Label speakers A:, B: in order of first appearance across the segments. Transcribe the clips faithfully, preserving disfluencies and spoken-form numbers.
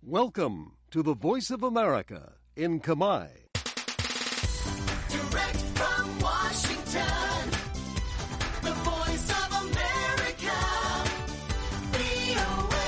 A: Welcome to the Voice of America in Khmer.
B: Direct from Washington, the Voice of America, វី អូ เอ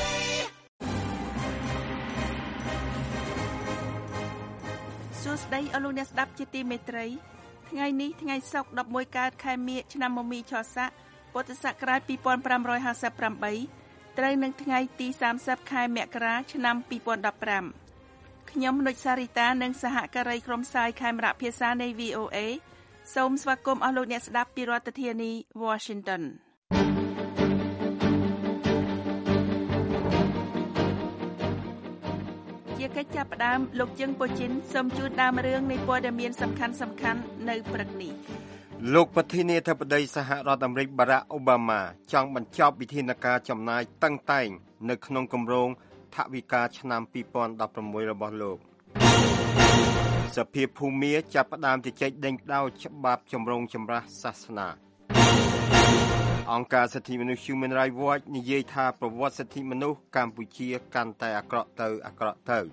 C: សួស្តីអស់លោកអ្នកស្ដាប់ជាទីមេត្រីថ្ងៃនេះថ្ងៃសុក្រដប់មួយកើតខែមិញឆ្នាំមមីឆស័កពុទ្ធសករាជពីរពាន់ប្រាំរយហាសិបប្រាំបីត្រូវនឹងថ្ងៃទីសាមសិបខែមករាឆ្នាំពីរពាន់ដប់ប្រាំខ្ញុំនុចសារីតានិងសហការីក្រុមផ្សាយខេមរៈភាសានៃ វី អូ เอ សូមស្វាគមន៍អស់លោកអ្នកស្ដាប់ពីរដ្ឋធានី Washington ជាកិច្ចចាប់ផ្ដើមលោកជឹងពូជីនសូមជូនដើមរឿងនៃព័ត៌មានសំខាន់សំខាន់នៅព្រឹកនេះ
D: លោកប្រធានាធិបតីសហរដ្ឋអាមេរិកបារ៉ាក់អូបាម៉ាចង់បញ្ចប់វិធានការចំណាយតឹងតែងនៅក្នុងគម្រោងថវិកាឆ្នាំពីរពាន់ដប់ប្រាំមួយរបស់លោកសភាភូមាចាប់ផ្ដើមជជែកដេញដោលច្បាប់ជំរងចម្រាស់សាសនាអង្គការសិទ្ធិមនុស្ស Human Rights Watch និយាយថាប្រវត្តិសិទ្ធិមនុស្សកម្ពុជាកាន់តែអាក្រក់ទៅអាក្រក់ទៅ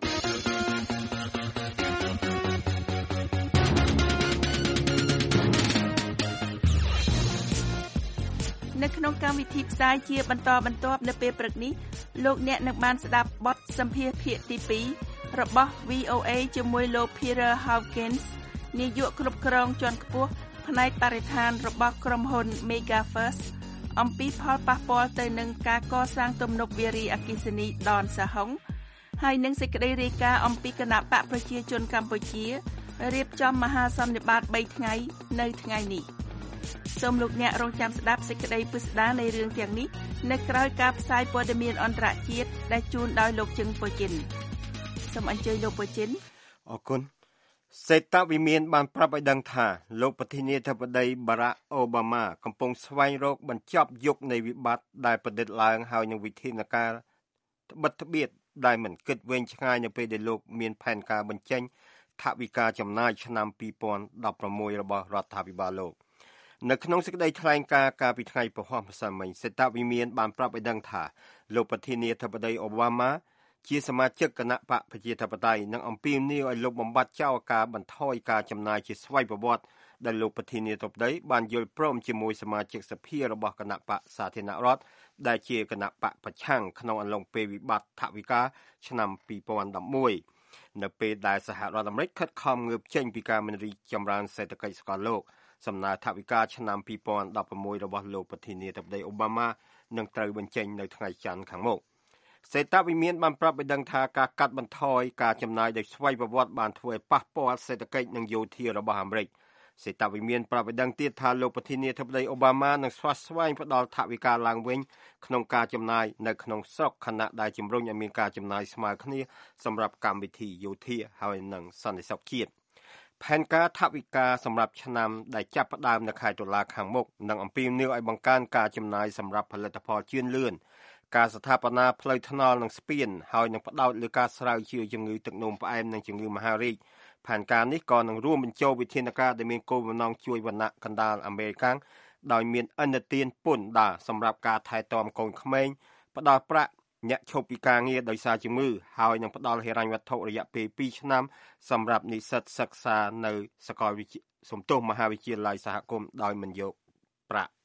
C: នៅក្នុងកម្មវិធីផ្សាយជាបន្តបន្ទាប់នៅពេលព្រឹកនេះលោកអ្នកនឹងបានស្ដាប់បទសម្ភាសន៍ភាគទីពីររបស់ វី អូ เอ ជាមួយលោក Peter Hawkins នាយកគ្រប់គ្រងជាន់ខ្ពស់ផ្នែកបរិស្ថានរបស់ក្រុមហ៊ុន Mega First អំពីផលប៉ះពាល់ទៅនឹងការកសាងទំនប់វារីអគ្គិសនីដនសហុងហើយនឹងសេចក្តីរាយការណ៍អំពីគណៈបកប្រជាជនកម្ពុជារៀបចំមហាសន្និបាតបីថ្ងៃនៅថ្ងៃនេះសូមលោកអ្នករងចាំស្ដាប់សេចក្តីពិស្ដារនៃរឿងទាំងនេះនៅក្រៅការផ្សាយព័ត៌មានអន្តរជាតិដែលជូនដោយលោកជឹងពូជីនសូមអញ្ជើញលោកពូជីន
D: អរគុណសេតវិមានបានប្រាប់ឲ្យដឹងថាលោកប្រធានាធិបតីបារ៉ាក់អូបាម៉ាកំពុងស្វែងរកបញ្ចប់យុគនៃវិបត្តិដែលប្រឌិតឡើងហើយនឹងវិធានការត្បិតត្បៀតដែលមិនគិតវែងឆ្ងាយនៅពេលដែលលោកមានផែនការបញ្ចេញថវិកាចំណាយឆ្នាំពីរពាន់ដប់ប្រាំមួយរបស់រដ្ឋាភិបាលលោកនៅក្នុងសេចក្តីថ្លែងការណ៍កាលពីថ្ងៃពហុម្សិលមិញសេតវិមានបានប្រាប់ឲ្យដឹងថាលោកប្រធានាធិបតីអូបាម៉ាជាសមាជិកគណៈបកប្រជាធិបតេយ្យនិងអំពាវនាវឲ្យលោកបំបត្តិចោលការបន្ថយការចំណាយជាស្វ័យប្រវត្តិដែលលោកប្រធានាធិបតីបានយល់ព្រមជាមួយសមាជិកសភារបស់គណៈបកសាធារណរដ្ឋដែលជាគណៈបកប្រឆាំងក្នុងអំឡុងពេលវិបត្តិថវិកាឆ្នាំពីរពាន់ដប់មួយនៅពេលដែលសហរដ្ឋអាមេរិកខិតខំងើបចេញពីការមិនរីកចម្រើនសេដ្ឋកិច្ចសកលលោកសំណើថវិកាឆ្នាំពីរពាន់ដប់ប្រាំមួយរបស់លោកប្រធានាធិបតីអូបាម៉ានឹងត្រូវបញ្ចេញនៅថ្ងៃច័ន្ទខាងមុខសេតវិមានបានប្រាប់ឲ្យដឹងថាការកាត់បន្ថយការចំណាយដោយស្វ័យប្រវត្តិបានធ្វើឲ្យប៉ះពាល់សេដ្ឋកិច្ចនិងយោធារបស់អាមេរិកសេតវិមានប្រាប់ឲ្យដឹងទៀតថាលោកប្រធានាធិបតីអូបាម៉ានឹងស្វាស្វែងផ្ដល់ថវិកាឡើងវិញក្នុងការចំណាយនៅក្នុងស្រុកខណៈដែលជំរុញឲ្យមានការចំណាយស្មើគ្នាសម្រាប់កម្មវិធីយោធាហើយនិងសន្តិសុខជាតិផែនការថវិកាសម្រាប់ឆ្នាំដែលចាប់ផ្ដើមនៅខែតុលាខាងមុខនឹងអំពាវនាវឲ្យបង្កើនការចំណាយសម្រាប់ផលិតផលជឿនលឿនការស្ថាបនាផ្លូវថ្នល់និងស្ពានហើយនឹងផ្ដោតលើការស្រាវជ្រាវជំងឺទឹកនោមផ្អែមនិងជំងឺមហារីកផែនការនេះក៏នឹងរួមបញ្ចូលវិធានការដែលមានគោលបំណងជួយវណ្ណៈកណ្ដាលអាមេរិកដោយមានឥណទានពន្ធដារសម្រាប់ការថែទាំកូនក្មេងផ្ដល់ប្រាក់អ្នកឈប់ពីការងារដោយសារជំងឺហើយនឹងផ្ដល់ហិរញ្ញវត្ថុរយៈពេលពីរឆ្នាំសម្រាប់និស្សិតសិក្សានៅសាកលវិទ្យាសំទោសមហាវិទ្យាល័យសហគមន៍ដោយមិនយកប្រាក់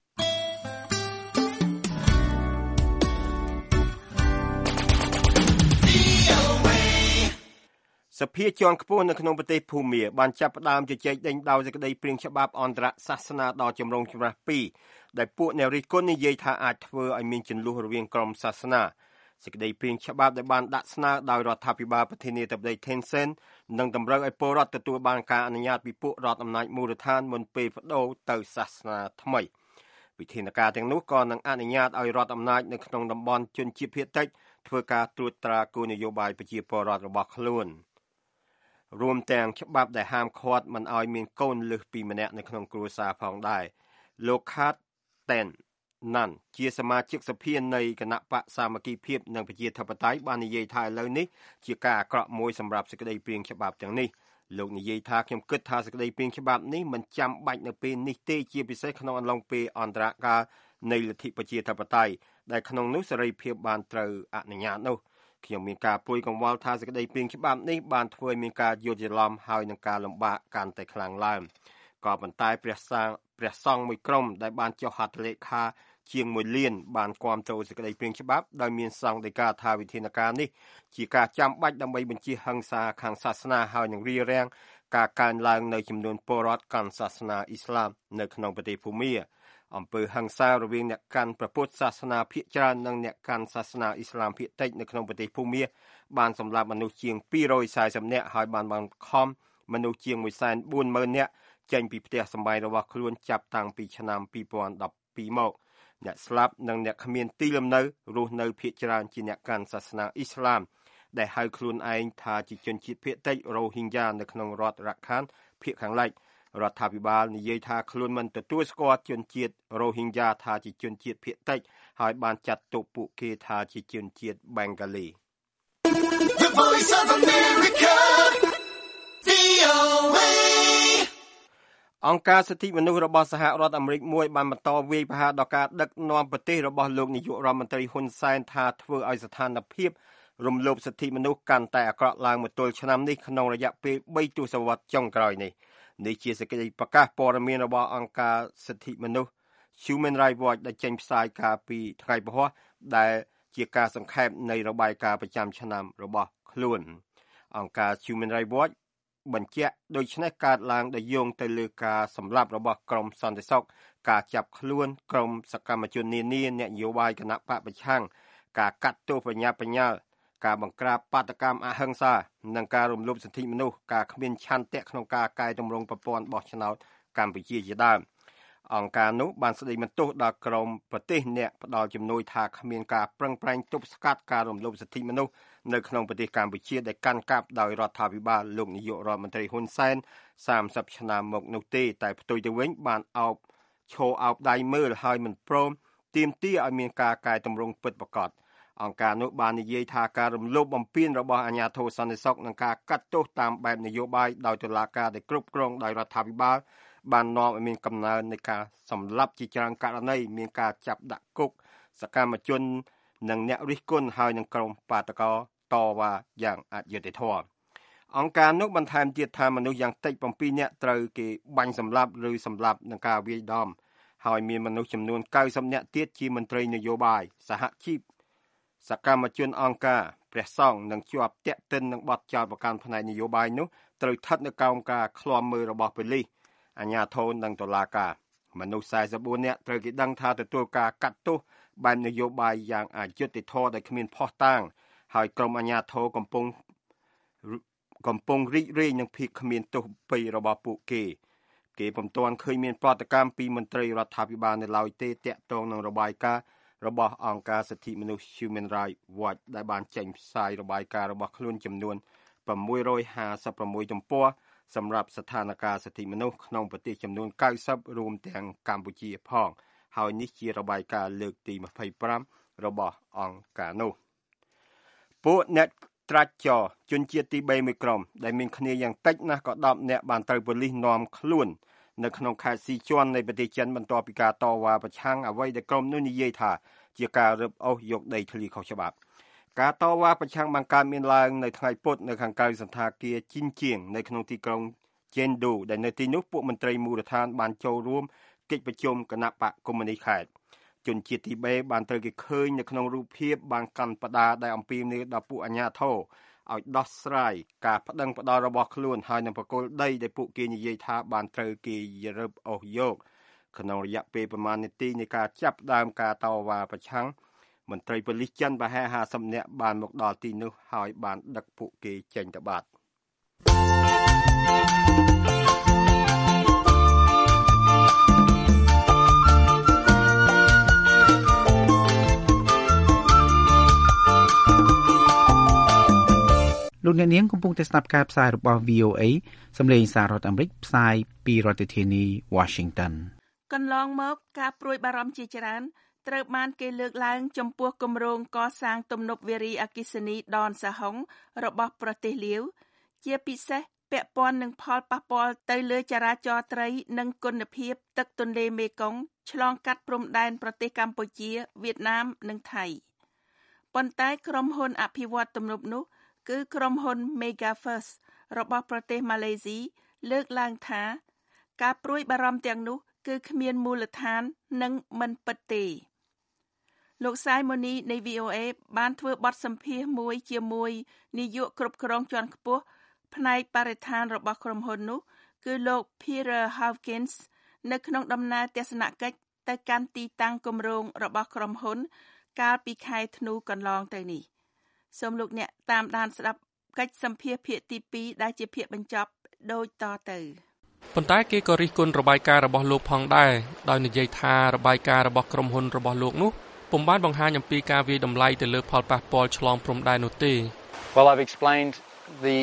D: សភាជាន់ខ្ពស់នៅក្នុងប្រទេសភូមាបានចាប់ផ្ដើមជជែកដេញដោលសេចក្តីព្រាងច្បាប់អន្តរសាសនាដ៏ចម្រូងចម្រាសពីរដែលពួកអ្នករិះគន់និយាយថាអាចធ្វើឲ្យមានជន្លោះរវាងក្រុមសាសនាសេចក្តីព្រាងច្បាប់ដែលបានដាក់ស្នើដោយរដ្ឋាភិបាលប្រធានាធិបតី Thein Sein នឹងតម្រូវឲ្យពលរដ្ឋទទួលបានការអនុញ្ញាតពីពួករដ្ឋអំណាចមូលដ្ឋានមុនពេលប្តូរទៅសាសនាថ្មីវិធានការទាំងនោះក៏នឹងអនុញ្ញាតឲ្យរដ្ឋអំណាចនៅក្នុងតំបន់ជនជាតិភាគតិចធ្វើការត្រួតត្រាគោលនយោបាយប្រជាពលរដ្ឋរបស់ខ្លួនរួមទាំងច្បាប់ដែលហាមឃាត់មិនឲ្យមានកូនលើសពីម្នាក់នៅក្នុងគ្រួសារផងដែរលោក Khat Ten Nan ជាសមាជិកសភានៃគណៈបកសាមគ្គីភាពនិងប្រជាធិបតេយ្យបាននិយាយថាឥឡូវនេះជាការអាក្រក់មួយសម្រាប់សេចក្តីព្រាងច្បាប់ទាំងនេះលោកនិយាយថាខ្ញុំគិតថាសេចក្តីព្រាងច្បាប់នេះមិនចាំបាច់នៅពេលនេះទេជាពិសេសក្នុងអំឡុងពេលអន្តរកាលនៃលទ្ធិប្រជាធិបតេយ្យដែលក្នុងនោះសេរីភាពបានត្រូវអនុញ្ញាតនោះខ្ញុំមានការព្រួយកង្វល់ថាសេចក្តីព្រាងច្បាប់នេះបានធ្វើឲ្យមានការយល់ច្រឡំហើយនឹងការលំបាកកាន់តែខ្លាំងឡើងក៏ប៉ុន្តែព្រះសាព្រះសង្ឃមួយក្រុមដែលបានចុះហត្ថលេខាជាងមួយលានបានគាំទ្រសេចក្តីព្រាងច្បាប់ដោយមានសង្ឃដីកាថាវិធានការនេះជាការចាំបាច់ដើម្បីបញ្ជៀសហិង្សាខាងសាសនាហើយនឹងរារាំងការកើនឡើងនៅចំនួនពលរដ្ឋកាន់សាសនាអ៊ីស្លាមនៅក្នុងប្រទេសភូមាអំពើហិង្សារវាងអ្នកកាន់ព្រះពុទ្ធសាសនាភាគច្រើននិងអ្នកកាន់សាសនាអ៊ីស្លាមភាគតិចនៅក្នុងប្រទេសភូមាបានសម្លាប់មនុស្សជាងពីររយសែសិបនាក់ហើយបានបង្ខំមនុស្សជាងមួយសែនបួនម៉ឺននាក់ចេញពីផ្ទះសម្បែងរបស់ខ្លួនចាប់តាំងពីឆ្នាំពីរពាន់ដប់ពីរមកអ្នកស្លាប់និងអ្នកគ្មានទីលំនៅរស់នៅភាគច្រើនជាអ្នកកាន់សាសនាអ៊ីស្លាមដែលហៅខ្លួនឯងថាជាជនជាតិភាគតិចរ៉ូហីងយ៉ានៅក្នុងរដ្ឋរ៉ាក់ខានភាគខាងលិចរដ្ឋាភិបាលនិយាយថាខ្លួនមិនទទួលស្គាល់ជនជាតិរ៉ូហីងយ៉ាថាជាជនជាតិភាគតិចហើយបានចាត់ទុកពួកគេថាជាជនជាតិបេងហ្គាលី
B: The Voice of America, វី អូ เอ
D: អង្គការសិទ្ធិមនុស្សរបស់សហរដ្ឋអាមេរិកមួយបានបន្តវាយប្រហារដល់ការដឹកនាំប្រទេសរបស់លោកនាយករដ្ឋមន្ត្រីហ៊ុនសែនថាធ្វើឲ្យស្ថានភាពរំលោភសិទ្ធិមនុស្សកាន់តែអាក្រក់ឡើងមកទល់ឆ្នាំនេះក្នុងរយៈពេលបីទសវត្សរ៍ចុងក្រោយនេះនេះជាសេចក្តីប្រកាសព័ត៌មានរបស់អង្គការសិទ្ធិមនុស្ស Human Rights Watch ដែលចេញផ្សាយកាលពីថ្ងៃពហុដែលជាការសង្ខេបនៃរបាយការណ៍ប្រចាំឆ្នាំរបស់ខ្លួនអង្គការ Human Rights Watch បញ្ជាក់ដូច្នេះកើតឡើងដោយយោងទៅលើការសម្លាប់របស់ក្រុមសន្តិសុខការចាប់ខ្លួនក្រុមសកម្មជននានាអ្នកនយោបាយគណៈបកប្រឆាំងការកាត់ទោសបញ្ញាបញ្ញាលការបង្ក្រាបបាតកម្មអហិង្សានិងការរំលោភសិទ្ធិមនុស្សការគ្មានឆន្ទៈក្នុងការកែតម្រង់ប្រព័ន្ធបោះឆ្នោតកម្ពុជាជាដើមអង្គការនោះបានស្ដីបន្ទោសដល់ក្រមប្រទេសអ្នកផ្ដល់ជំនួយថាគ្មានការប្រឹងប្រែងទប់ស្កាត់ការរំលោភសិទ្ធិមនុស្សនៅក្នុងប្រទេសកម្ពុជាដែលកាន់កាប់ដោយរដ្ឋាភិបាលលោកនាយករដ្ឋមន្ត្រីហ៊ុនសែនសាមសិបឆ្នាំមកនោះទេតែផ្ទុយទៅវិញបានអោបឈោអោបដៃមើលហើយមិនព្រមទាមទារឲ្យមានការកែតម្រង់ពិតប្រាកដអង្គការនោះបាននិយាយថាការរំលោភបំពានរបស់អាជ្ញាធរសន្តិសុខនិងការកាត់ទោសតាមបែបនយោបាយដោយតុលាការដែលគ្រប់គ្រងដោយរដ្ឋាភិបាលបាននាំឲ្យមានកំណើននៃការសម្លាប់ជាច្រើនករណីមានការចាប់ដាក់គុកសកម្មជននិងអ្នករិះគន់ហើយនឹងក្រុមបាតកោតវ៉ាយ៉ាងអយុត្តិធម៌អង្គការនោះបន្ថែមទៀតថាមនុស្សយ៉ាងតិចbảyនាក់ត្រូវគេបាញ់សម្លាប់ឬសម្លាប់នឹងការវាយដំហើយមានមនុស្សចំនួន九mươiនាក់ទៀតជាមន្ត្រីនយោបាយសហជីពសកម្មជនអង្គការព្រះសង្ឃនិងជាប់តាក់ទិននឹងបទចោទប្រកាន់ផ្នែកនយោបាយនោះត្រូវស្ថិតនៅក្រោមការឃ្លាំមើលរបស់ប៉ូលីសអាជ្ញាធរនិងតុលាការមនុស្សสี่สิบสี่នាក់ត្រូវគេដឹងថាទទួលការកាត់ទោសបែបនយោបាយយ៉ាងអយុត្តិធម៌ដែលគ្មានភស្តុតាងហើយក្រុមអាជ្ញាធរកំពុងកំពុងរីករាយនឹងភាពគ្មានទោសពីរបស់ពួកគេគេពុំទាន់ឃើញមានប្រតិកម្មពីមន្ត្រីរដ្ឋាភិបាលនៅឡើយទេតាក់ទងនឹងរបាយការណ៍របស់អង្គការសិទ្ធិមនុស្ស Human Rights Watch ដែលបានចេញផ្សាយរបាយការណ៍របស់ខ្លួនចំនួនsáu trămห้าสิบหกទំព័រសម្រាប់ស្ថានភាពសិទ្ធិមនុស្សក្នុងប្រទេសចំនួន九十រួមទាំងកម្ពុជាផងហើយនេះជារបាយការណ៍លើកទីยี่สิบห้าរបស់អង្គការនោះពួកអ្នកត្រាច់ចរជនជាតិទីបីមួយក្រុមដែលមានគ្នាយ៉ាងតិចណាស់ក៏ដប់នាក់បានត្រូវប៉ូលីសនាំខ្លួននៅក្នុងខេត្តស៊ីជន់នៃប្រទេសចិនបន្ទាប់ពីការតវ៉ាប្រឆាំងអ្វីដែលក្រុមនោះនិយាយថាជាការរឹបអូសយកដីធ្លីខុសច្បាប់ការតវ៉ាប្រឆាំងបានកើតមានឡើងនៅថ្ងៃពុធនៅខាងក្រៅសន្តាគារជីនជាងនៅក្នុងទីក្រុងចេនដូដែលនៅទីនោះពួកមន្ត្រីមូលដ្ឋានបានចូលរួមកិច្ចប្រជុំគណៈបកកុម្មុយនីសខេត្តជនជាតិទីបីបានត្រូវគេឃើញនៅក្នុងរូបភាពបានកាន់បដាដែលអំពីនីដល់ពួកអាជ្ញាធរឲ្យដោះស្រាយការប្តឹងផ្តល់របស់ខ្លួនហើយនឹងបកគលដីដែលពួកគេនិយាយថាបានត្រូវគេរឹបអូសយកក្នុងរយៈពេលប្រមាណនាទីនៃការចាប់ផ្ដើមការតវ៉ាប្រឆាំងមន្ត្រីប៉ូលីសចិនប្រហែលห้าสิบនាក់បានមកដល់ទីនោះហើយបានដឹកពួកគេចេញទៅបាត់
E: លោកអ្នកនាងកំពុងតែស្ដាប់ការផ្សាយរបស់ វី អូ เอ សំឡេងសាររដ្ឋអាមេរិកផ្សាយពីរដ្ឋធានី Washington
C: កន្លងមកការព្រួយបារម្ភជាច្រើនត្រូវបានគេលើកឡើងចំពោះគម្រោងកសាងទំនប់វារីអគ្គិសនីដនសាហុងរបស់ប្រទេសលាវជាពិសេសពាក់ព័ន្ធនឹងផលប៉ះពាល់ទៅលើចរាចរណ៍ត្រីនិងគុណភាពទឹកទន្លេមេគង្គឆ្លងកាត់ព្រំដែនប្រទេសកម្ពុជាវៀតណាមនិងថៃប៉ុន្តែក្រុមហ៊ុនអភិវឌ្ឍទំនើបនោះគឺក្រុមហ៊ុន Mega First របស់ប្រទេសម៉ាឡេស៊ីលើកឡើងថាការព្រួយបារម្ភទាំងនោះគឺគ្មានមូលដ្ឋាននិងមិនពិតទេលោកសាយម៉ូនីនៃ វី អូ អេ បានធ្វើបទសម្ភាសន៍មួយជាមួយនាយកគ្រប់គ្រងជាន់ខ្ពស់ផ្នែកបរិស្ថានរបស់ក្រុមហ៊ុននោះគឺលោក Peter Hawkins នៅក្នុងដំណើរទស្សនកិច្ចទៅកាន់ទីតាំងគម្រោងរបស់ក្រុមហ៊ុនកាលពីខែធ្នូកន្លងទៅនេះសូមលោកអ្នកតាមដានស្ដាប់កិច្ចសម្ភាសន៍ភាគទីពីរដែលជាភាគបញ្ចប់ដូចតទៅ
F: ប៉ុន្តែគេក៏រិះគន់របាយការណ៍របស់លោកផងដែរដោយនិយាយថារបាយការណ៍របស់ក្រុមហ៊ុនរបស់លោកនោះពុំបានបង្ហាញអំពីការវាយតម្លៃទៅលើផលប៉ះពាល់ឆ្លងព្រំដែននោះទេ
G: Well, I've explained the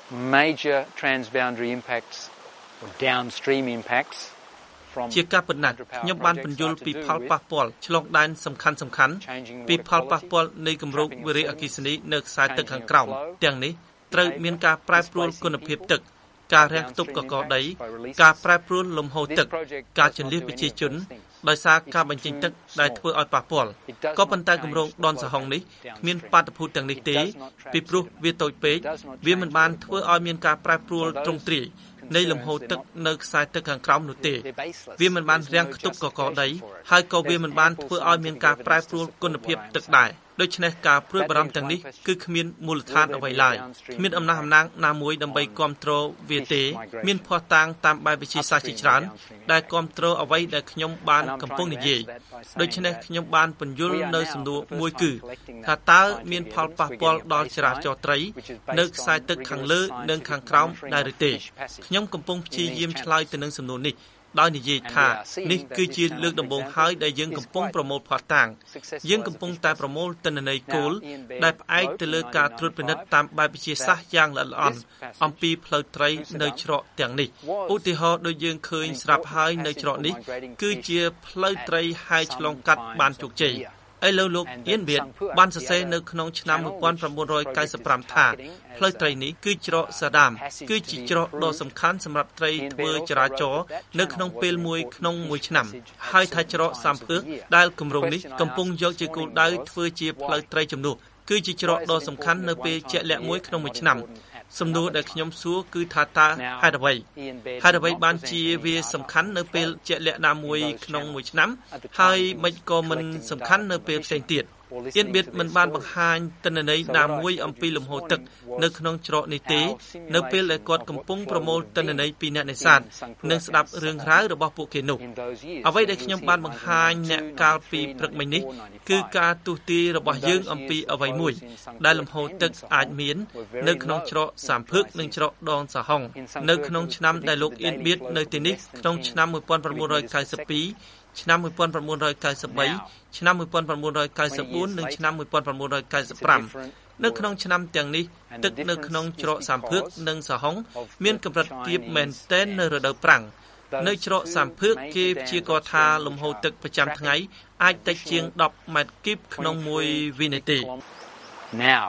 G: major transboundary impacts or downstream impacts from
H: ជាការពិតណាស់ខ្ញុំបានពន្យល់ពីផលប៉ះពាល់ឆ្លងដែនសំខាន់សំខាន់ពីផលប៉ះពាល់នៃគម្រោងវារីអគ្គិសនីនៅខ្សែទឹកខាងក្រោមទាំងនេះត្រូវមានការប្រែប្រួលគុណភាពទឹកការរាំងខ្ទប់កកដីការប្រែប្រួលលំហូរទឹកការជម្លៀសប្រជាជនដោយសារការបញ្ចេញទឹកដែលធ្វើឲ្យប៉ះពាល់ក៏ប៉ុន្តែគម្រោងដនសហុងនេះគ្មានបាតុភូតទាំងនេះទេពីព្រោះវាតូចពេកវាមិនបានធ្វើឲ្យមានការប្រែប្រួលទ្រង់ទ្រាយនៃលំហូរទឹកនៅខ្សែទឹកខាងក្រោមនោះទេវាមិនបានរាំងខ្ទប់កកដីហើយក៏វាមិនបានធ្វើឲ្យមានការប្រែប្រួលគុណភាពទឹកដែរដូច្នេះការព្រួយបារម្ភទាំងនេះគឺគ្មានមូលដ្ឋានអ្វីឡើយគ្មានអំណះអំណាងណាមួយដើម្បីគ្រប់គ្រងវាទេមានភស្តុតាងតាមបែបវិទ្យាសាស្ត្រជាច្រើនដែលគ្រប់គ្រងអ្វីដែលខ្ញុំបានកំពុងនិយាយដូច្នេះខ្ញុំបានពន្យល់នៅសំណួរមួយគឺថាតើមានផលប៉ះពាល់ដល់ចរាចរណ៍ត្រីនៅខ្សែទឹកខាងលើនិងខាងក្រោមដែរឬទេខ្ញុំកំពុងព្យាយាមឆ្លើយទៅនឹងសំណួរនេះដោយនិយាយថានេះគឺជាលើកដំបូងហើយដែលយើងកំពុងប្រមូលភស្តុតាងយើងកំពុងតែប្រមូលទិន្នន័យគោលដែលផ្អែកទៅលើការត្រួតពិនិត្យតាមបែបវិទ្យាសាស្ត្រយ៉ាងល្អិតល្អន់អំពីផ្លូវត្រីនៅច្រកទាំងនេះឧទាហរណ៍ដូចយើងឃើញស្រាប់ហើយនៅច្រកនេះគឺជាផ្លូវត្រីហែកឆ្លងកាត់បានជោគជ័យឥឡូវលោកអៀនបៀតបានសរសេរនៅក្នុងឆ្នាំnineteen ninety-fiveថាផ្លូវត្រីនេះគឺច្រកសាដាមគឺជាច្រកដ៏សំខាន់សម្រាប់ត្រីធ្វើចរាចរណ៍នៅក្នុងពេលមួយក្នុងមួយឆ្នាំហើយថាច្រកសាមភើកដែលគម្រោងនេះកំពុងយកជាគោលដៅធ្វើជាផ្លូវត្រីជំនួសគឺជាច្រកដ៏សំខាន់នៅពេលជាក់លាក់មួយក្នុងមួយឆ្នាំសំណួរដែលខ្ញុំសួរគឺថាតើហេតុអ្វីហេតុអ្វីបានជាវាសំខាន់នៅពេលជាក់លាក់ណាមួយក្នុងមួយឆ្នាំហើយមិនក៏មិនសំខាន់នៅពេលផ្សេងទៀតអៀនបៀតមិនបានបង្ហាញទិន្នន័យណាមួយអំពីលំហូរទឹកនៅក្នុងច្រកនេះទេនៅពេលដែលគាត់កំពុងប្រមូលទិន្នន័យពីអ្នកនេសាទនិងស្ដាប់រឿងរ៉ាវរបស់ពួកគេនោះអ្វីដែលខ្ញុំបានបង្ហាញអ្នកកាលពីព្រឹកមិញនេះគឺការទស្សន៍ទាយរបស់យើងអំពីអ្វីមួយដែលលំហូរទឹកអាចមាននៅក្នុងច្រកសាមភើកនិងច្រកដងសហុងនៅក្នុងឆ្នាំដែលលោកអៀនបៀតនៅទីនេះក្នុងឆ្នាំnineteen ninety-twoឆ្នាំnineteen ninety-threeឆ្នាំnineteen ninety-fourនិងឆ្នាំnineteen ninety-fiveនៅក្នុងឆ្នាំទាំងនេះទឹកនៅក្នុងច្រកសាមភើកនិងសហុងមានកម្រិតទាបមែនទែននៅរដូវប្រាំងនៅច្រកសាមភើកគេព្យាករណ៍ថាលំហូរទឹកប្រចាំថ្ងៃអាចតិចជាងtenម៉ែត្រគីបក្នុងមួយវិនាទី
G: Now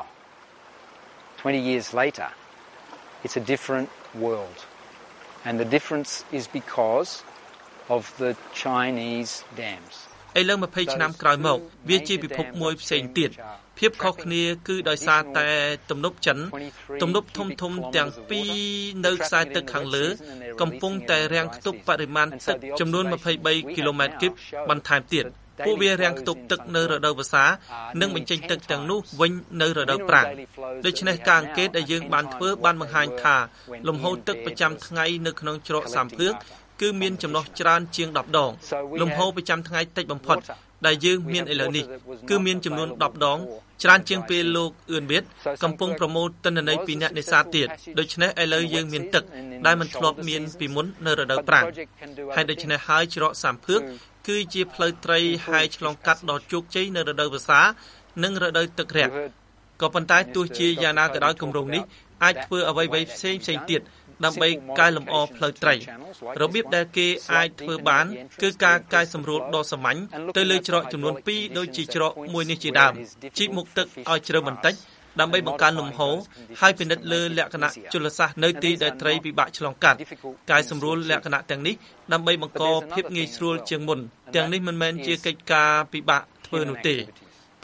G: twenty years later it's a different world and the difference is because of the Chinese dams
H: ឥឡូវtwentyឆ្នាំក្រោយមកវាជាពិភពមួយផ្សេងទៀតភាពខុសគ្នាគឺដោយសារតែទំនប់ចិនទំនប់ធំធំទាំងពីរនៅខ្សែទឹកខាងលើកំពុងតែរាំងខ្ទប់បរិមាណទឹកចំនួនtwenty-threeគីឡូម៉ែត្រគីបបន្ថែមទៀតពួកវារាំងខ្ទប់ទឹកនៅរដូវវស្សានិងបញ្ចេញទឹកទាំងនោះវិញនៅរដូវប្រាំងដូច្នេះការអង្កេតដែលយើងបានធ្វើបានបង្ហាញថាលំហូរទឹកប្រចាំថ្ងៃនៅក្នុងច្រកសាមភើកគឺមានចំណុះច្រើនជាងtenដងលំហូរប្រចាំថ្ងៃតិចបំផុតដែលយើងមានឥឡូវនេះគឺមានចំនួនtenដងច្រើនជាងពេលលោកអឿនបៀតកំពុងប្រមូលទិន្នន័យពីអ្នកនេសាទទៀតដូច្នេះឥឡូវយើងមានទឹកដែលមិនធ្លាប់មានពីមុននៅរដូវប្រាំងហើយដូច្នេះហើយច្រកសាមភើកគឺជាផ្លូវត្រីហែកឆ្លងកាត់ដ៏ជោគជ័យនៅរដូវវស្សានិងរដូវទឹករាក់ក៏ប៉ុន្តែទោះជាយ៉ាងណាក៏ដោយគម្រោងនេះអាចធ្វើអ្វីៗផ្សេងផ្សេងទៀតដើម្បីកែលម្អផ្លូវត្រីរបៀបដែលគេអាចធ្វើបានគឺការកែសម្រួលដ៏សាមញ្ញទៅលើច្រកចំនួនtwoដូចជាច្រកមួយនេះជាដើមជីកមុខទឹកឲ្យជ្រៅបន្តិចដើម្បីបង្កើនលំហូរហើយពិនិត្យលើលក្ខណៈជលសាស្ត្រនៅទីដែលត្រីពិបាកឆ្លងកាត់កែសម្រួលលក្ខណៈទាំងនេះដើម្បីបង្កភាពងាយស្រួលជាងមុនទាំងនេះមិនមែនជាកិច្ចការពិបាកធ្វើនោះទេ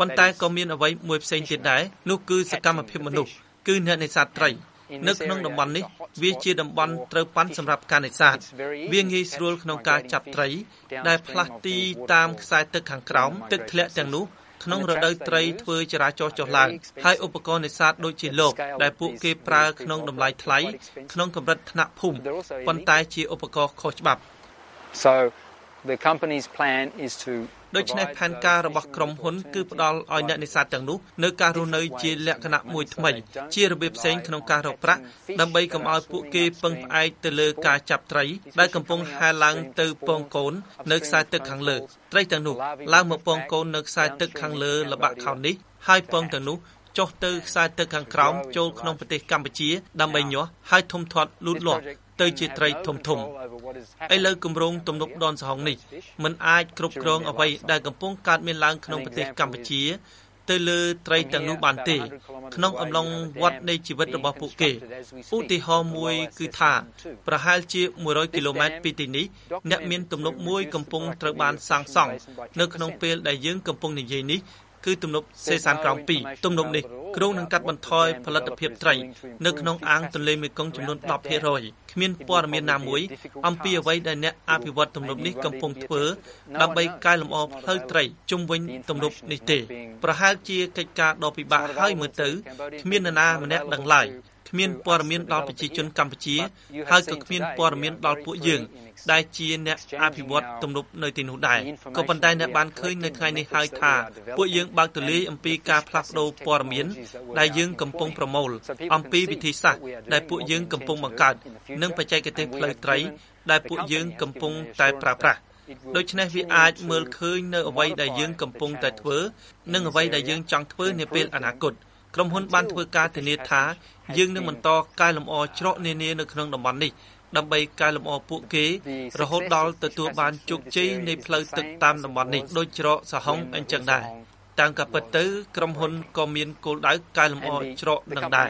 H: ប៉ុន្តែក៏មានអ្វីមួយផ្សេងទៀតដែរនោះគឺសកម្មភាពមនុស្សគឺអ្នកនេសាទត្រីនៅក្នុងតំបន់នេះវាជាតំបន់ត្រូវបានសម្រាប់ការនេសាទវាងាយស្រួលក្នុងការចាប់ត្រីដែលផ្លាស់ទីតាមខ្សែទឹកខាងក្រោមទឹកធ្លាក់ទាំងនោះក្នុងរដូវត្រីធ្វើចរាចរណ៍ចុះឡើងហើយឧបករណ៍នេសាទដូចជាលោកដែលពួកគេប្រើក្នុងតម្លៃថ្លៃក្នុងកម្រិតថ្នាក់ភូមិប៉ុន្តែជាឧបករណ៍ខុសច្បាប់
G: So the company's plan is to
H: ដូច្នេះផែនការរបស់ក្រុមហ៊ុនគឺផ្ដល់ឲ្យអ្នកនេសាទទាំងនោះនៅការរស់នៅជាលក្ខណៈមួយថ្មីជារបៀបផ្សេងក្នុងការរកប្រាក់ដើម្បីកុំឲ្យពួកគេពឹងផ្អែកទៅលើការចាប់ត្រីដែលកំពុងហែលឡើងទៅពងកូននៅខ្សែទឹកខាងលើត្រីទាំងនោះឡើងមកពងកូននៅខ្សែទឹកខាងលើល្បាក់ខោននេះហើយពងទាំងនោះចុះទៅខ្សែទឹកខាងក្រោមចូលក្នុងប្រទេសកម្ពុជាដើម្បីញាស់ហើយធំធាត់លូតលាស់ទៅជាត្រីធំធំឥឡូវគម្រោងទំនប់ដនសហុងនេះมันអាចគ្រប់គ្រងអ្វីដែលកំពុងកើតមានឡើងក្នុងប្រទេសកម្ពុជាទៅលើត្រីទាំងនោះបានទេក្នុងអំឡុងវដ្តនៃជីវិតរបស់ពួកគេឧទាហរណ៍មួយគឺថាប្រហែលជាមួយរយគីឡូម៉ែត្រពីទីនេះអ្នកមានទំនប់មួយកំពុងត្រូវបានសាងសង់នៅក្នុងពេលដែលយើងកំពុងនិយាយនេះគឺទំនប់សេសានក្រោមពីរទំនប់នេះគ្រោងនឹងកាត់បន្ថយផលិតភាពត្រីនៅក្នុងអាងទន្លេមេគង្គចំនួន ដប់ភាគរយ គ្មានព័ត៌មានណាមួយអំពីអ្វីដែលអ្នកអភិវឌ្ឍទំនប់នេះកំពុងធ្វើដើម្បីកែលម្អផ្លូវត្រីជុំវិញទំនប់នេះទេប្រហែលជាកិច្ចការដ៏ពិបាកហើយមើលទៅគ្មាននរណាម្នាក់ដឹងឡើយគ្មានព័ត៌មានដល់ប្រជាជនកម្ពុជាហើយក៏គ្មានព័ត៌មានដល់ពួកយើងដែលជាអ្នកអភិវឌ្ឍទំនប់នៅទីនោះដែរក៏ប៉ុន្តែអ្នកបានឃើញនៅថ្ងៃនេះហើយថាពួកយើងបើកទូលាយអំពីការផ្លាស់ប្ដូរព័ត៌មានដែលយើងកំពុងប្រមូលអំពីវិធីសាស្ត្រដែលពួកយើងកំពុងបង្កើតនិងបច្ចេកទេសផ្លូវត្រីដែលពួកយើងកំពុងតែប្រើប្រាស់ដូច្នេះវាអាចមើលឃើញនៅអ្វីដែលយើងកំពុងតែធ្វើនិងអ្វីដែលយើងចង់ធ្វើនាពេលអនាគតក្រុមហ៊ុនបានធ្វើការធានាថាយើងនឹងបន្តកែលម្អច្រកនានានៅក្នុងតំបន់នេះដើម្បីកែលម្អពួកគេរហូតដល់ទទួលបានជោគជ័យនៃផ្លូវទឹកតាមតំបន់នេះដូចច្រកសហុងអញ្ចឹងដែរតាមការពិតទៅក្រុមហ៊ុនក៏មានគោលដៅកែលម្អច្រកនឹងដែរ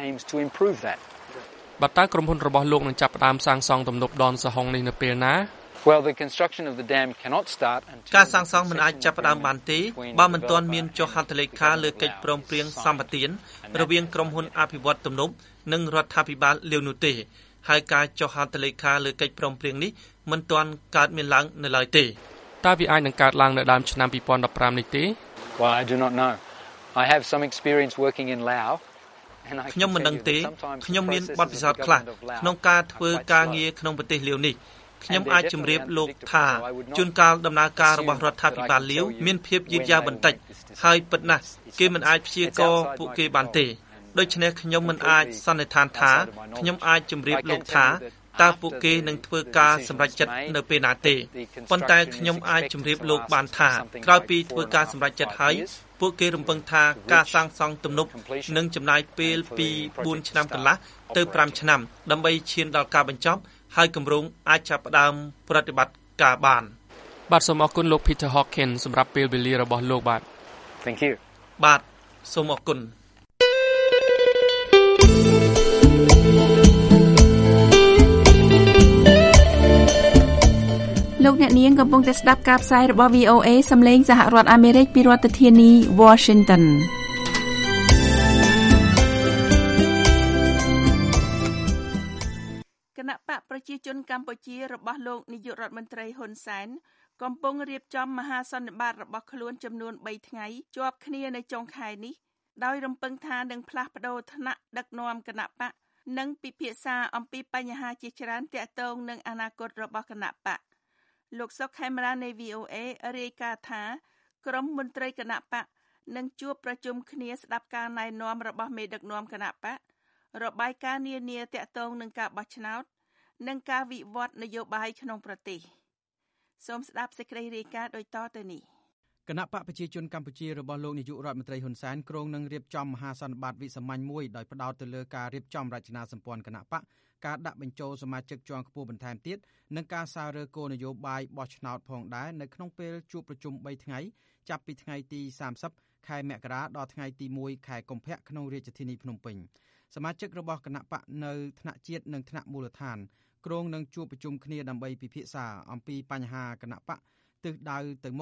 F: បើតើក្រុមហ៊ុនរបស់លោកនឹងចាប់ផ្ដើមសាងសង់ទំនប់ដនសហុងនេះនៅពេលណា
G: Well, the construction of the dam cannot start until
H: ការសាងសង់មិនអាចចាប់ផ្ដើមបានទេបើមិនទាន់មានចុះហត្ថលេខាលើកិច្ចព្រមព្រៀងសម្បទានរវាងក្រុមហ៊ុនអភិវឌ្ឍទំនប់និងរដ្ឋាភិបាលលាវនោះទេហើយការចុះហត្ថលេខាលើកិច្ចព្រមព្រៀងនេះមិនទាន់កើតមានឡើងនៅឡើយទេ
F: តើវាអាចនឹងកើតឡើងនៅដើមឆ្នាំtwo thousand fifteenនេះទេ
G: Well, I do not know. I have some experience working in Laos.
H: ខ្ញុំមិនដឹងទេខ្ញុំមានបទពិសោធន៍ខ្លះក្នុងការធ្វើការងារក្នុងប្រទេសលាវនេះខ្ញុំអាចជម្រាបលោកថាជួនកាលដំណើរការរបស់រដ្ឋាភិបាលលាវមានភាពយឺតយ៉ាវបន្តិចហើយពិតណាស់គេមិនអាចព្យាករណ៍ពួកគេបានទេដូច្នេះខ្ញុំមិនអាចសន្និដ្ឋានថាខ្ញុំអាចជម្រាបលោកថាតើពួកគេនឹងធ្វើការសម្រេចចិត្តនៅពេលណាទេប៉ុន្តែខ្ញុំអាចជម្រាបលោកបានថាក្រោយពីធ្វើការសម្រេចចិត្តហើយពួកគេរំពឹងថាការសាងសង់ទំនប់នឹងចំណាយពេលពីfourឆ្នាំកន្លះទៅfiveឆ្នាំដើម្បីឈានដល់ការបញ្ចប់ហើយគម្រោងអាចចាប់ផ្ដើមប្រតិបត្តិការបាន
F: បាទសូមអរគុណលោក Peter Hawkins សម្រាប់ពេលវេលារបស់លោកបាទ
G: Thank you
H: បាទសូមអរគុណ
C: លោកអ្នកនាងកំពុងតែស្ដាប់ការផ្សាយរបស់ V O A សំឡេងសហរដ្ឋអាមេរិកពីរដ្ឋធានី Washingtonគណៈបកប្រជាជនកម្ពុជារបស់លោកនាយករដ្ឋមន្ត្រីហ៊ុនសែនកំពុងរៀបចំមហាសន្និបាតរបស់ខ្លួនចំនួនthreeថ្ងៃជាប់គ្នានៅចុងខែនេះដោយរំពឹងថានឹងផ្លាស់ប្ដូរថ្នាក់ដឹកនាំគណៈបកនិងពិភាក្សាអំពីបញ្ហាជាច្រើនទាក់ទងនឹងអនាគតរបស់គណៈបកលោកសុកខេមរានៃ V O A រាយការណ៍ថាក្រុមមន្ត្រីគណៈបកនឹងជួបប្រជុំគ្នាស្ដាប់ការណែនាំរបស់មេដឹកនាំគណៈបករបាយការណ៍នានាទាក់ទងនឹងការបោះឆ្នោតនិងការវិវត្តនយោបាយក្នុងប្រទេសសូមស្ដាប់សេចក្តីរាយការណ៍ដូចតទៅនេះ
I: គណៈបកប្រជាជនកម្ពុជារបស់លោកនាយករដ្ឋមន្ត្រីហ៊ុនសែនក្រុងនឹងរៀបចំមហាសន្និបាតវិសាមញ្ញមួយដោយផ្ដោតទៅលើការរៀបចំរចនាសម្ព័ន្ធគណៈបកការដាក់បញ្ចូលសមាជិកជាន់ខ្ពស់បន្ថែមទៀតនិងការសាររើគោលនយោបាយបោះឆ្នោតផងដែរនៅក្នុងពេលជួបប្រជុំthreeថ្ងៃចាប់ពីថ្ងៃទីthirtyខែមករាដល់ថ្ងៃទីoneខែកុម្ភៈក្នុងរាជធានីភ្នំពេញសមាជិករបស់គណៈបកនៅថ្នាក់ជាតិនិងថ្នាក់មូលដ្ឋានក្រុងនឹងជួបប្រជុំគ្នាដើម្បីពិភាក្សាអំពីបញ្ហាគណៈបកទិសដៅទៅមុខ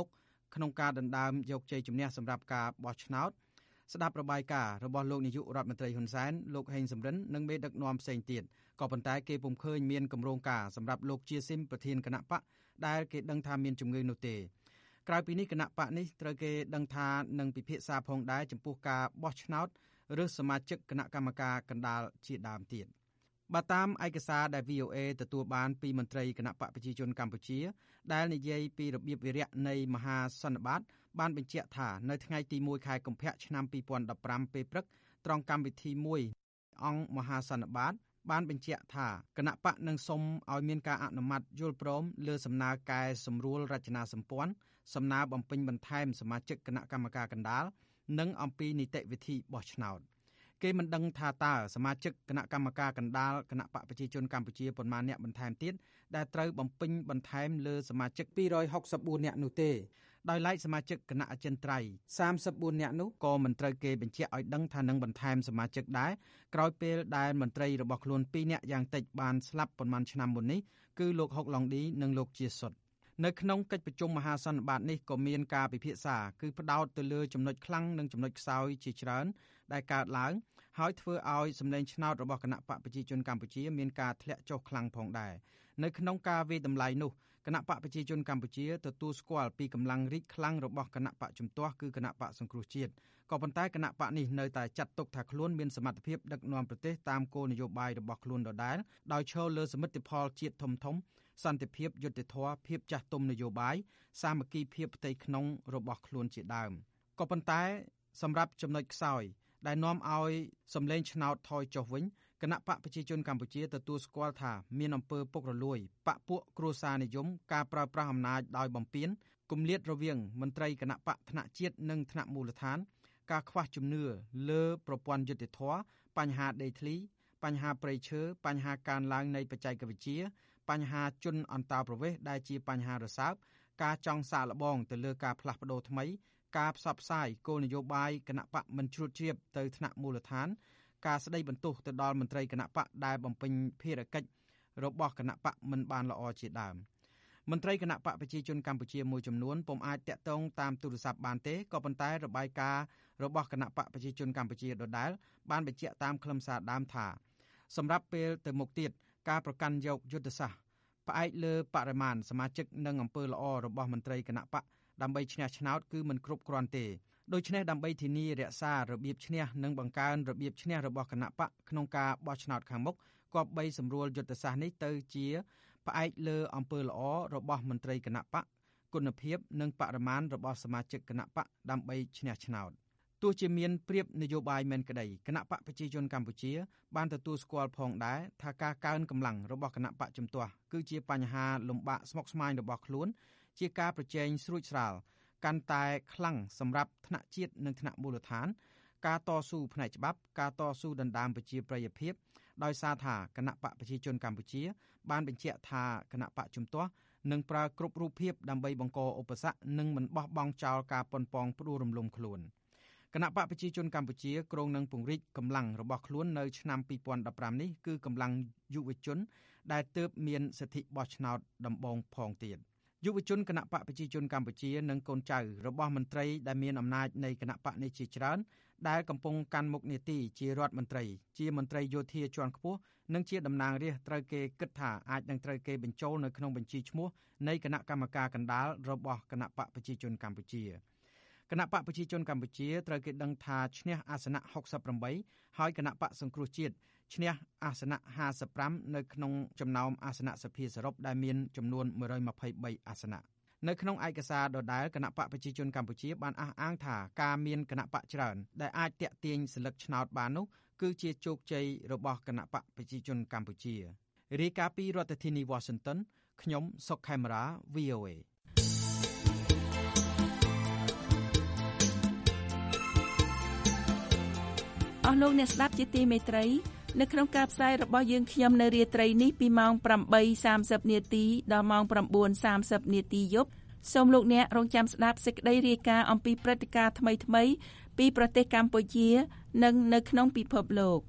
I: ក្នុងការដណ្ដើមយកជ័យជំនះសម្រាប់ការបោះឆ្នោតស្ដាប់របាយការណ៍របស់លោកនាយករដ្ឋមន្ត្រីហ៊ុនសែនលោកហេងសំរិននិងមេដឹកនាំផ្សេងទៀតក៏ប៉ុន្តែគេពុំឃើញមានគម្រោងការសម្រាប់លោកជាស៊ីមប្រធានគណៈបកដែលគេដឹងថាមានជំងឺនោះទេក្រៅពីនេះគណៈបកនេះត្រូវគេដឹងថានឹងពិភាក្សាផងដែរចំពោះការបោះឆ្នោតឬសមាជិកគណៈកម្មការកណ្ដាលជាដើមទៀតបើតាមឯកសារដែល វី អូ เอ ទទួលបានពីមន្ត្រីគណៈបកប្រជាជនកម្ពុជាដែលនិយាយពីរបៀបវិរៈនៃមហាសន្និបាតបានបញ្ជាក់ថានៅថ្ងៃទីមួយខែកុម្ភៈឆ្នាំពីរពាន់ដប់ប្រាំពេលព្រឹកត្រង់កម្មវិធីមួយអង្គមហាសន្និបាតបានបញ្ជាក់ថាគណៈបកនឹងសុំឲ្យមានការអនុម័តយល់ព្រមលើសំណើកែសម្រួលរចនាសម្ព័ន្ធសំណើបំពេញបន្ថែមសមាជិកគណៈកម្មការកណ្ដាលនិងអំពីនីតិវិធីបោះឆ្នោតគេមិនដឹងថាតើសមាជិកគណៈកម្មការកណ្ដាលគណៈបកប្រជាជនកម្ពុជាប៉ុន្មានអ្នកបន្ថែមទៀតដែលត្រូវបំពេញបន្ថែមលើសមាជិកពីររយហុកសិបបួនអ្នកនោះទេដោយឡែកសមាជិកគណៈអចិន្ត្រៃយ៍សាមសិបបួនអ្នកនោះក៏មិនត្រូវគេបញ្ជាក់ឲ្យដឹងថានឹងបន្ថែមសមាជិកដែរក្រោយពេលដែលមន្ត្រីរបស់ខ្លួនពីរអ្នកយ៉ាងតិចបានស្លាប់ប៉ុន្មានឆ្នាំមុននេះគឺលោកហុកឡុងឌីនិងលោកជាសុតនៅក្នុងកិច្ចប្រជុំមហាសន្និបាតនេះក៏មានការពិភាក្សាគឺផ្ដោតទៅលើចំណុចខ្លាំងនិងចំណុចខ្សោយជាច្រើនដែលកើតឡើងហើយធ្វើឲ្យសម្លេងឆ្នោតរបស់គណៈបកប្រជាជនកម្ពុជាមានការធ្លាក់ចុះខ្លាំងផងដែរនៅក្នុងការវាយតម្លៃនោះគណៈបកប្រជាជនកម្ពុជាទទួលស្គាល់ពីកម្លាំងរីកខ្លាំងរបស់គណៈបកជំទាស់គឺគណៈបកសង្គ្រោះជាតិក៏ប៉ុន្តែគណៈបកនេះនៅតែចាត់ទុកថាខ្លួនមានសមត្ថភាពដឹកនាំប្រទេសតាមគោលនយោបាយរបស់ខ្លួនដដែលដោយឈលលើសមិទ្ធផលជាតិធំធំសន្តិភាពយុត្តិធម៌ភាពចាស់ទុំនយោបាយសាមគ្គីភាពផ្ទៃក្នុងរបស់ខ្លួនជាដើមក៏ប៉ុន្តែសម្រាប់ចំណុចខ្សោយដែលនាំឲ្យសម្លេងឆ្នោតថយចុះវិញគណៈបកប្រជាជនកម្ពុជាទទួលស្គាល់ថាមានអំពើពុករលួយបកពួកគ្រួសារនិយមការប្រើប្រាស់អំណាចដោយបំពានគម្លាតរវាងមន្ត្រីគណៈបកថ្នាក់ជាតិនិងថ្នាក់មូលដ្ឋានការខ្វះជំនឿលើប្រព័ន្ធយុត្តិធម៌បញ្ហាដីធ្លីបញ្ហាព្រៃឈើបញ្ហាកើនឡើងនៃបច្ចេកវិទ្យាបញ្ហាជនអន្តោប្រវេសន៍ដែលជាបញ្ហារសើបការចង់សាកល្បងទៅលើការផ្លាស់ប្ដូរថ្មីការផ្សព្វផ្សាយគោលនយោបាយគណៈបកមិនជ្រួតជ្រាបទៅថ្នាក់មូលដ្ឋានការស្ដីបន្ទោសទៅដល់មន្ត្រីគណៈបកដែលបំពេញភារកិច្ចរបស់គណៈបកមិនបានល្អជាដើមមន្ត្រីគណៈបកប្រជាជនកម្ពុជាមួយចំនួនពុំអាចតាក់ទងតាមទូរស័ព្ទបានទេក៏ប៉ុន្តែរបាយការណ៍របស់គណៈបកប្រជាជនកម្ពុជាដដែលបានបញ្ជាក់តាមខ្លឹមសារដើមថាសម្រាប់ពេលទៅមុខទៀតការប្រកាន់យកយុទ្ធសាស្ត្រផ្អែកលើបរិមាណសមាជិកនិងអំពើល្អរបស់មន្ត្រីគណៈបកដើម្បីឈ្នះឆ្នោតគឺមិនគ្រប់គ្រាន់ទេដូច្នេះដើម្បីធានារក្សារបៀបឈ្នះនិងបង្កើនរបៀបឈ្នះរបស់គណៈបកក្នុងការបោះឆ្នោតខាងមុខគប្បីសម្រួលយុទ្ធសាស្ត្រនេះទៅជាផ្អែកលើអំពើល្អរបស់មន្ត្រីគណៈបកគុណភាពនិងបរិមាណរបស់សមាជិកគណៈបកដើម្បីឈ្នះឆ្នោតទោះជាមានព្រៀបនយោបាយមែនក្តីគណៈបកប្រជាជនកម្ពុជាបានទទួលស្គាល់ផងដែរថាការកើនកម្លាំងរបស់គណៈបកជំទាស់គឺជាបញ្ហាលំបាកស្មុគស្មាញរបស់ខ្លួនជាការប្រជែងស្រួចស្រាលកាន់តែខ្លាំងសម្រាប់ថ្នាក់ជាតិនិងថ្នាក់មូលដ្ឋានការតស៊ូផ្នែកច្បាប់ការតស៊ូដណ្ដើមប្រជាប្រិយភាពដោយសារថាគណៈបកប្រជាជនកម្ពុជាបានបញ្ជាក់ថាគណៈបកជំទាស់នឹងប្រើគ្រប់រូបភាពដើម្បីបង្កឧបសគ្គនិងមិនបោះបង់ចោលការប៉ុនប៉ងផ្ដួលរំលំខ្លួនគណៈបកប្រជាជនកម្ពុជាគ្រោងនឹងពង្រីកកម្លាំងរបស់ខ្លួននៅឆ្នាំពីរពាន់ដប់ប្រាំនេះគឺកម្លាំងយុវជនដែលទើបមានសិទ្ធិបោះឆ្នោតដំបូងផងទៀតយុវជនគណៈបកប្រជាជនកម្ពុជានិងកូនចៅរបស់មន្ត្រីដែលមានអំណាចនៃគណៈបកនេះជាច្រើនដែលកំពុងកាន់មុខនាទីជារដ្ឋមន្ត្រីជាមន្ត្រីយោធាជាន់ខ្ពស់និងជាតំណាងរាស្ត្រត្រូវគេគិតថាអាចនឹងត្រូវគេបញ្ចូលនៅក្នុងបញ្ជីឈ្មោះនៃគណៈកម្មការកណ្ដាលរបស់គណៈបកប្រជាជនកម្ពុជាគណៈបកប្រជាជនកម្ពុជាត្រូវគេដឹងថាឈ្នះអាសនៈហុកសិបប្រាំហើយគណៈបកសង្គ្រោះជាតិឈ្នះអាសនៈហាសិបប្រាំនៅក្នុងចំណោមអាសនៈសភាសរុបដែលមានចំនួនមួយរយម្ភៃបីអាសនៈនៅក្នុងឯកសារដដែលគណៈបកប្រជាជនកម្ពុជាបានអះអាងថាការមានគណៈបកច្រើនដែលអាចតាក់ទាញសិលឹកឆ្នោតបាននោះគឺជាជោគជ័យរបស់គណៈបកប្រជាជនកម្ពុជារាយការណ៍ពីរដ្ឋធានី Washington ខ្ញុំសុកខេមរា វី អូ เอ
C: អស់លោកអ្នកស្ដាប់ជាទីមេត្រីនៅក្នុងការផ្សាយរបស់យើងខ្ញុំនៅរាត្រីនេះពីម៉ោងប្រាំបីសាមសិបនាទីដល់ម៉ោងប្រាំបួនសាមសិបនាទីយប់សូមលោកអ្នករងចាំស្ដាប់សេចក្តីរាយការណ៍អំពីព្រឹត្តិការណ៍ថ្មីៗពីប្រទេសកម្ពុជានិងនៅក្នុងពិភពលោក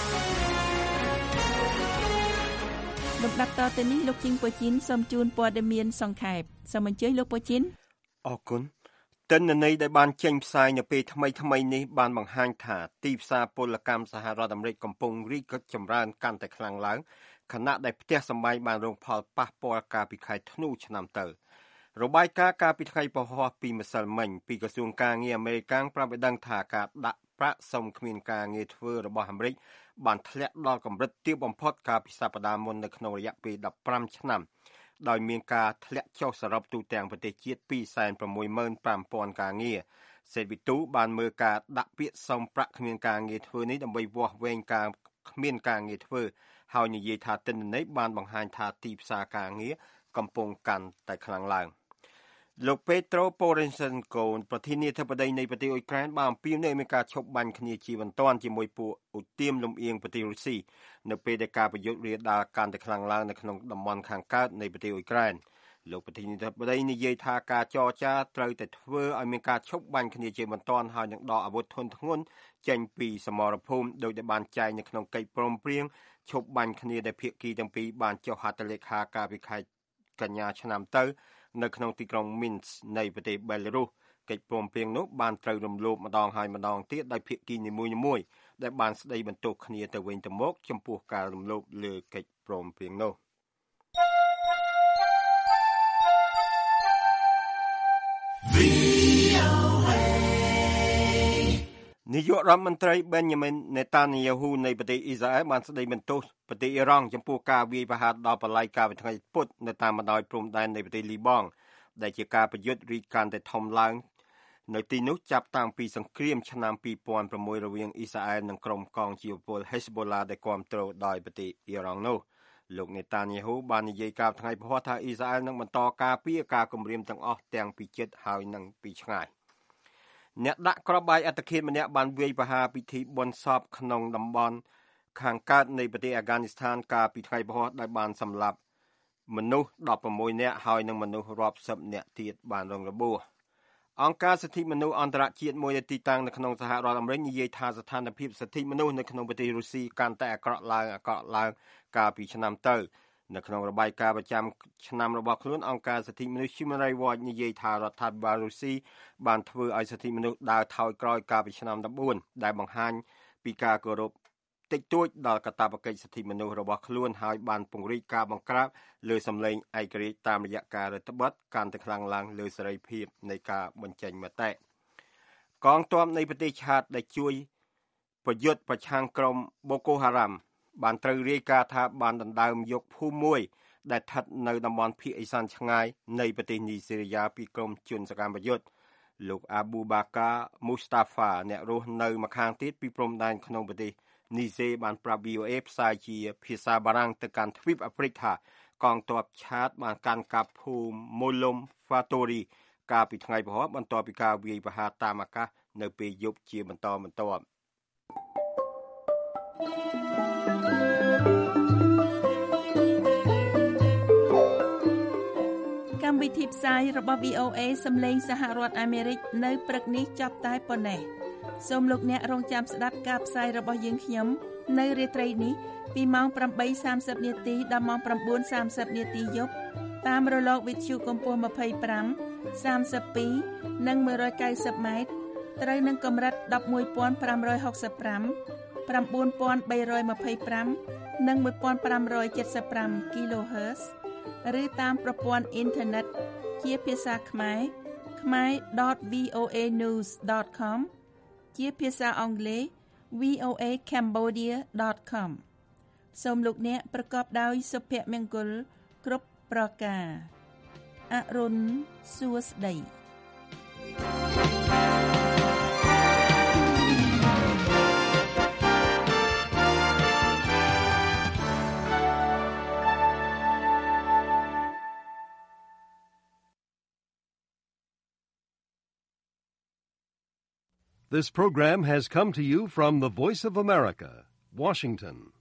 C: លំដាប់តទៅនេះលោកជីងប៉ូជីនសូមជូនព័ត៌មានសង្ខេបសូមអញ្ជើញលោកប៉ូជីន
D: អរគុណទិន្នន័យដែលបានចេញផ្សាយនៅពេលថ្មីថ្មីនេះបានបង្ហាញថាទីផ្សារពលកម្មសហរដ្ឋអាមេរិកកំពុងរីកចម្រើនកាន់តែខ្លាំងឡើងខណៈដែលផ្ទះសម្បែងបានរងផលប៉ះពាល់កាលពីខែធ្នូឆ្នាំទៅរបាយការណ៍កាលពីថ្ងៃពហុពីម្សិលមិញពីក្រសួងការងារអាមេរិកប្រាប់ឲ្យដឹងថាការដាក់ប្រាក់សុំគ្មានការងារធ្វើរបស់អាមេរិកបានធ្លាក់ដល់កម្រិតទាបបំផុតកាលពីសប្តាហ៍មុននៅក្នុងរយៈពេលដប់ប្រាំឆ្នាំដោយមានការធ្លាក់ចុះសរុបទូទាំងប្រទេសជាតិ ពីរសែនប្រាំមួយម៉ឺនប្រាំពាន់ការងារសេតវិទូបានមើលការដាក់ពាក្យសុំប្រាក់គ្មានការងារធ្វើនេះដើម្បីវាស់វែងការគ្មានការងារធ្វើហើយនិយាយថាទិន្នន័យបានបង្ហាញថាទីផ្សារការងារកំពុងកាន់តែខ្លាំងឡើងលោកពេត្រូប៉ូរ៉េនសិនកូនប្រធានាធិបតីនៃប្រទេសអ៊ុយក្រែនបានអំពាវនាវឲ្យមានការឈប់បាញ់គ្នាជាបន្ទាន់ជាមួយពួកឧទាមលំអៀងប្រទេសរុស្ស៊ីនៅពេលដែលការប្រយុទ្ធរាលដាលកាន់តែខ្លាំងឡើងនៅក្នុងតំបន់ខាងកើតនៃប្រទេសអ៊ុយក្រែនលោកប្រធានាធិបតីនិយាយថាការចរចាត្រូវតែធ្វើឲ្យមានការឈប់បាញ់គ្នាជាបន្ទាន់ហើយនឹងដកអាវុធធុនធ្ងន់ចេញពីសមរភូមិដោយដែលបានចែងនៅក្នុងកិច្ចព្រមព្រៀងឈប់បាញ់គ្នាដែលភាគីទាំងពីរបានចុះហត្ថលេខាកាលពីខែកញ្ញាឆ្នាំទៅនៅក្នុងទីក្រុង Minsk នៃប្រទេស Belarus កិច្ចព្រមព្រៀងនោះបានត្រូវរំលោភម្ដងហើយម្ដងទៀតដោយភាគីនីមួយៗដែលបានស្ដីបន្ទោសគ្នាទៅវិញទៅមកចំពោះការរំលោភលើកិច្ចព្រមព្រៀងនោះនាយករដ្ឋមន្ត្រី Benjamin Netanyahu នៃប្រទេសអ៊ីស្រាអែលបានស្ដីបន្ទោសប្រទេសអ៊ីរ៉ង់ចំពោះការវាយប្រហារដល់បល្ល័យកាលពីថ្ងៃពុធនៅតាមបណ្ដោយព្រំដែននៃប្រទេសលីបង់ដែលជាការប្រយុទ្ធរីកកាន់តែធំឡើងនៅទីនោះចាប់តាំងពីសង្គ្រាមឆ្នាំពីរពាន់ប្រាំមួយរវាងអ៊ីស្រាអែលនិងក្រុមកងជីវពល Hezbollah ដែលគាំទ្រដោយប្រទេសអ៊ីរ៉ង់នោះលោក Netanyahu បាននិយាយកាលថ្ងៃពហុថាអ៊ីស្រាអែលនឹងបន្តការពារការគំរាមទាំងអស់ទាំងពីជិតហើយនិងពីឆ្ងាយអ្នកដាក់គ្រាប់បាយអត្តឃាតម្នាក់បានវាយប្រហារពិធីបុណ្យសពក្នុងតំបន់ខាងកើតនៃប្រទេសអាហ្គានីស្ថានកាលពីថ្ងៃពហុដោយបានសម្លាប់មនុស្សដប់ប្រាំមួយនាក់ហើយនិងមនុស្សរាប់សិបនាក់ទៀតបានរងរបួសអង្គការសិទ្ធិមនុស្សអន្តរជាតិមួយនៅទីតាំងនៅក្នុងសហរដ្ឋអាមេរិកនិយាយថាស្ថានភាពសិទ្ធិមនុស្សនៅក្នុងប្រទេសរុស្ស៊ីកាន់តែអាក្រក់ឡើងអាក្រក់ឡើងកាលពីឆ្នាំទៅនៅក្នុងរបាយការណ៍ប្រចាំឆ្នាំរបស់ខ្លួនអង្គការសិទ្ធិមនុស្ស Human Rights Watch និយាយថារដ្ឋាភិបាលរុស្ស៊ីបានធ្វើឲ្យសិទ្ធិមនុស្សដើរថយក្រោយកាលពីឆ្នាំដប់បួនដែលបង្ហាញពីការគោរពតិចតួចដល់កាតព្វកិច្ចសិទ្ធិមនុស្សរបស់ខ្លួនហើយបានពង្រីកការបង្ក្រាបលើសម្លេងឯករាជ្យតាមរយៈការរដ្ឋបတ်កាន់តែខ្លាំងឡើងលើសេរីភាពនៃការបញ្ចេញមតិកងទ័ពនៃប្រទេសឆាតដែលជួយប្រយុទ្ធប្រឆាំងក្រុម Boko Haram បានត្រូវរាយការណ៍ថាបានដណ្ដើមយកភូមិមួយដែលស្ថិតនៅតំបន់ភាគឦសានឆ្ងាយនៃប្រទេសនីហ្សេរីយ៉ាពីក្រុមជនសកម្មប្រយុទ្ធលោក Abu Bakar Mustafa អ្នករស់នៅម្ខាងទៀតពីព្រំដែនក្នុងប្រទេសនីហ្សេបានប្រាប់ វី អូ អេ ផ្សាយជាភាសាបារាំងទៅកាន់ទ្វីបអាហ្វ្រិកថាកងទ័ពឆាតបានកាន់កាប់ភូមិ Molom Fatori កាលពីថ្ងៃពហុបន្ទាប់ពីការវាយប្រហារតាមអាកាសនៅពេលយប់ជាបន្តបន្ទាប់
C: កម្មវិធីផ្សាយរបស់ វី អូ អេ សំឡេងសហរដ្ឋអាមេរិកនៅព្រឹកនេះចប់តែប៉ុណ្ណេះសូមលោកអ្នករងចាំស្ដាប់ការផ្សាយរបស់យើងខ្ញុំនៅរាត្រីនេះពីម៉ោង ប្រាំបីសាមសិប នាទីដល់ម៉ោង ប្រាំបួនសាមសិប នាទីយប់តាមរលកវិទ្យុកម្ពស់ ម្ភៃប្រាំ សាមសិបពីរ និង មួយរយកៅសិប ម៉ែត្រត្រូវនឹងកម្រិត ដប់មួយពាន់ប្រាំរយហុកសិបប្រាំ ប្រាំបួនពាន់បីរយម្ភៃប្រាំ និង មួយពាន់ប្រាំរយเจ็ดสิบห้า kilohertz ឬតាមប្រព័ន្ធអ៊ីនធឺណិតជាភាសាខ្មែរ ខ្មែរ ដត វី អូ អេ ញូស ដត com ជាភាសាអង់គ្លេស វី អូ អេ ខេម្បូឌា ដត com សូមលោកអ្នកប្រកបដោយសុភមង្គលគ្រប់ប្រការអរុនសួស្តី
A: This program has come to you from the Voice of America, Washington.